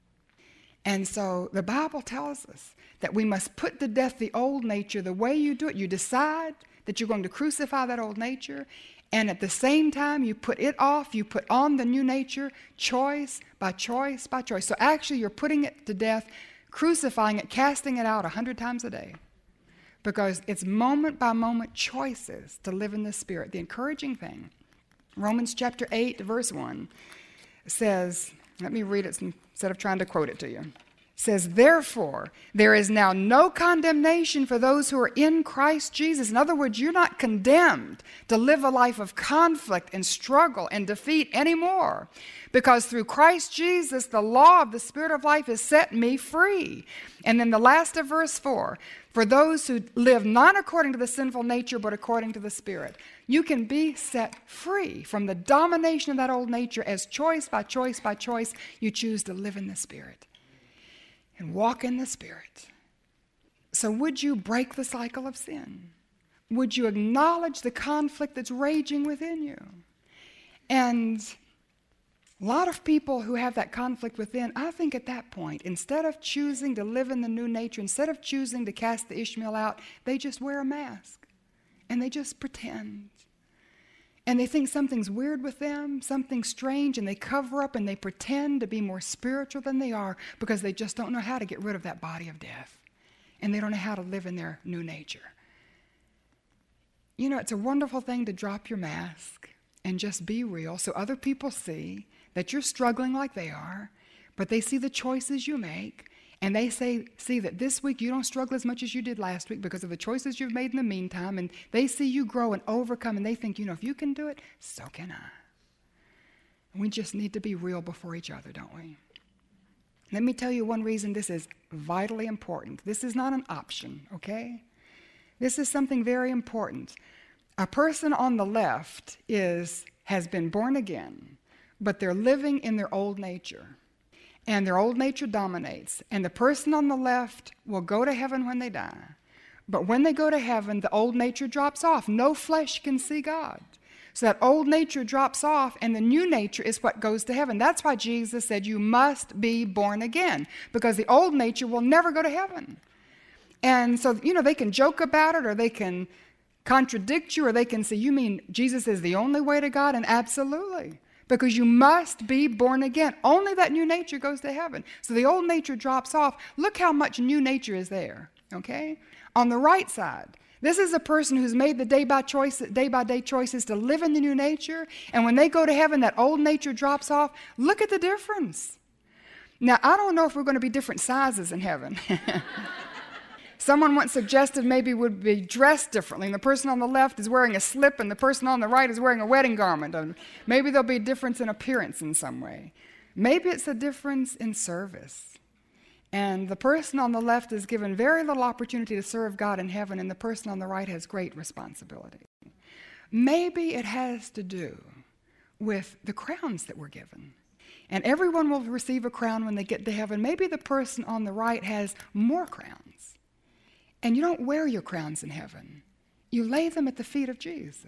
And so the Bible tells us that we must put to death the old nature. The way you do it, you decide that you're going to crucify that old nature, and at the same time you put it off, you put on the new nature, choice by choice by choice. So actually you're putting it to death, crucifying it, casting it out 100 times a day, because it's moment by moment choices to live in the Spirit. The encouraging thing, Romans chapter 8, verse 1 says, let me read it instead of trying to quote it to you. It says, therefore, there is now no condemnation for those who are in Christ Jesus. In other words, you're not condemned to live a life of conflict and struggle and defeat anymore, because through Christ Jesus, the law of the Spirit of life has set me free. And then the last of verse 4, for those who live not according to the sinful nature, but according to the Spirit. You can be set free from the domination of that old nature as choice by choice by choice you choose to live in the Spirit and walk in the Spirit. So would you break the cycle of sin? Would you acknowledge the conflict that's raging within you? And a lot of people who have that conflict within, I think at that point, instead of choosing to live in the new nature, instead of choosing to cast the Ishmael out, they just wear a mask and they just pretend. And they think something's weird with them, something strange, and they cover up and they pretend to be more spiritual than they are because they just don't know how to get rid of that body of death. And they don't know how to live in their new nature. It's a wonderful thing to drop your mask and just be real so other people see that you're struggling like they are, but they see the choices you make, and they see that this week you don't struggle as much as you did last week because of the choices you've made in the meantime, and they see you grow and overcome, and they think, if you can do it, so can I. We just need to be real before each other, don't we? Let me tell you one reason this is vitally important. This is not an option, okay? This is something very important. A person on the left has been born again, but they're living in their old nature. And their old nature dominates. And the person on the left will go to heaven when they die. But when they go to heaven, the old nature drops off. No flesh can see God. So that old nature drops off, and the new nature is what goes to heaven. That's why Jesus said you must be born again, because the old nature will never go to heaven. And so, they can joke about it, or they can contradict you, or they can say, you mean Jesus is the only way to God? And absolutely. Because you must be born again. Only that new nature goes to heaven. So the old nature drops off. Look how much new nature is there, okay? On the right side, this is a person who's made the day-by-day choices to live in the new nature. And when they go to heaven, that old nature drops off. Look at the difference. Now, I don't know if we're going to be different sizes in heaven. Someone once suggested maybe we'd be dressed differently, and the person on the left is wearing a slip and the person on the right is wearing a wedding garment. And maybe there'll be a difference in appearance in some way. Maybe it's a difference in service. And the person on the left is given very little opportunity to serve God in heaven, and the person on the right has great responsibility. Maybe it has to do with the crowns that we're given. And everyone will receive a crown when they get to heaven. Maybe the person on the right has more crowns. And you don't wear your crowns in heaven. You lay them at the feet of Jesus.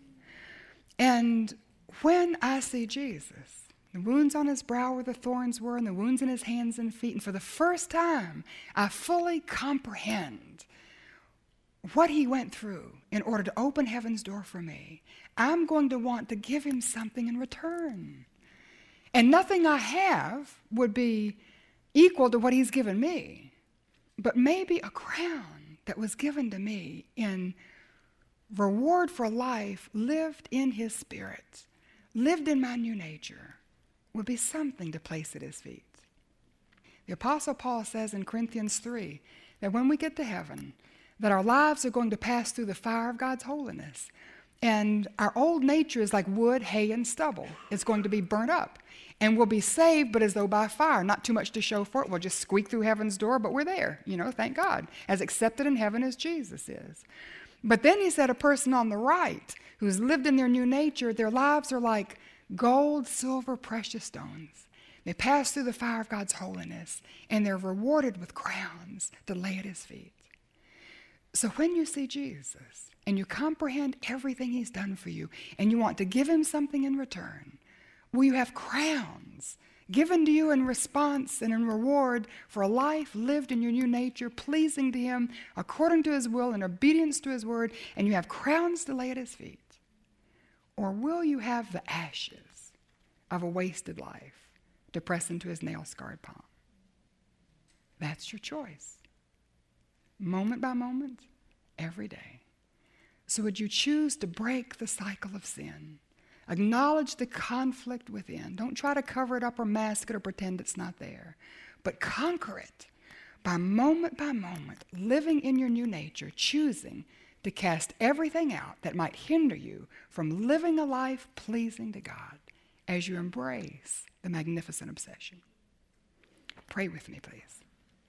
And when I see Jesus, the wounds on his brow where the thorns were, and the wounds in his hands and feet, and for the first time, I fully comprehend what he went through in order to open heaven's door for me. I'm going to want to give him something in return. And nothing I have would be equal to what he's given me. But maybe a crown that was given to me in reward for life lived in his spirit, lived in my new nature, would be something to place at his feet. The Apostle Paul says in Corinthians 3 that when we get to heaven, that our lives are going to pass through the fire of God's holiness. And our old nature is like wood, hay, and stubble. It's going to be burnt up. And we'll be saved, but as though by fire. Not too much to show for it. We'll just squeak through heaven's door, but we're there. Thank God. As accepted in heaven as Jesus is. But then he said a person on the right who's lived in their new nature, their lives are like gold, silver, precious stones. They pass through the fire of God's holiness, and they're rewarded with crowns to lay at his feet. So when you see Jesus, and you comprehend everything he's done for you, and you want to give him something in return, will you have crowns given to you in response and in reward for a life lived in your new nature, pleasing to him, according to his will, in obedience to his word, and you have crowns to lay at his feet? Or will you have the ashes of a wasted life to press into his nail-scarred palm? That's your choice. Moment by moment, every day. So would you choose to break the cycle of sin? Acknowledge the conflict within. Don't try to cover it up or mask it or pretend it's not there. But conquer it by moment, living in your new nature, choosing to cast everything out that might hinder you from living a life pleasing to God as you embrace the magnificent obsession. Pray with me, please.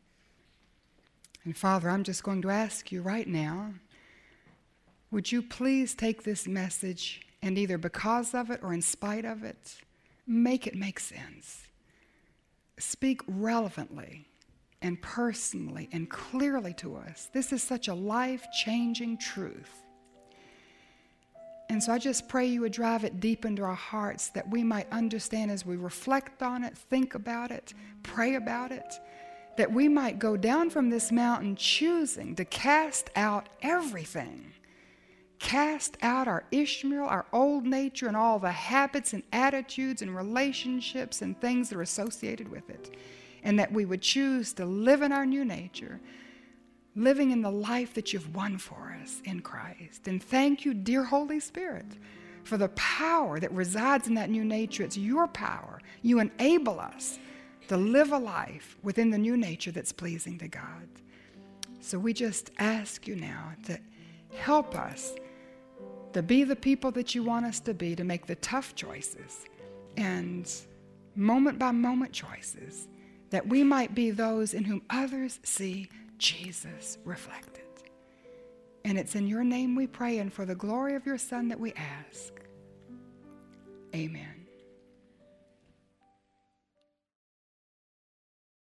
And Father, I'm just going to ask you right now, would you please take this message and either because of it or in spite of it, make it make sense. Speak relevantly and personally and clearly to us. This is such a life-changing truth. And so I just pray you would drive it deep into our hearts that we might understand as we reflect on it, think about it, pray about it, that we might go down from this mountain choosing to cast out everything. Cast out our Ishmael, our old nature, and all the habits and attitudes and relationships and things that are associated with it. And that we would choose to live in our new nature, living in the life that you've won for us in Christ. And thank you, dear Holy Spirit, for the power that resides in that new nature. It's your power. You enable us to live a life within the new nature that's pleasing to God. So we just ask you now to help us to be the people that you want us to be, to make the tough choices and moment by moment choices, that we might be those in whom others see Jesus reflected. And it's in your name we pray, and for the glory of your Son that we ask. Amen.